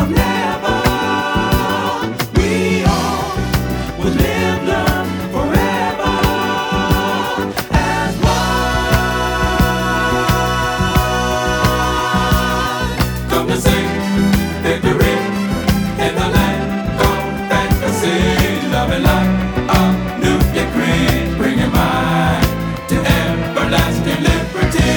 never. We all would live, love forever as one. Come to sing victory in the land called fantasy. Love and light, a new decree, bring your mind to everlasting liberty.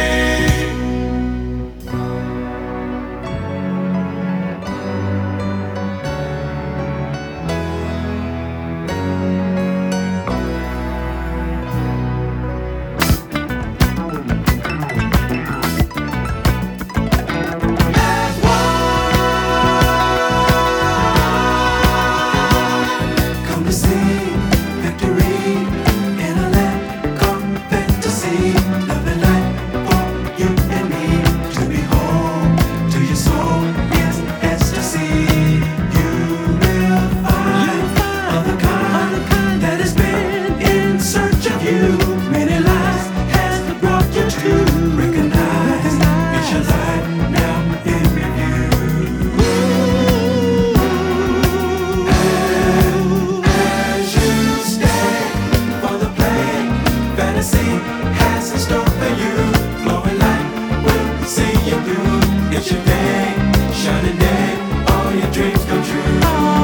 Has in store for you, glowing light will see you through. It's your day, shining day, all your dreams come true.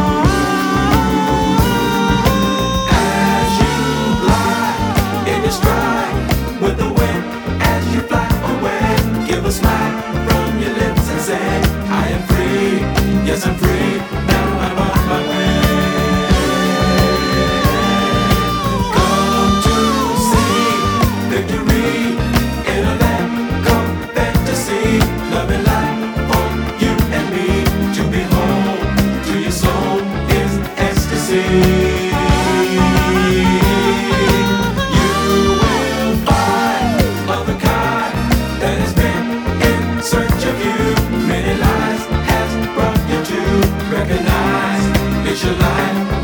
As you glide in your stride with the wind, as you fly away, give a smile from your lips and say, I am free, yes I'm free, now I'm on my way. Recognize it's your life.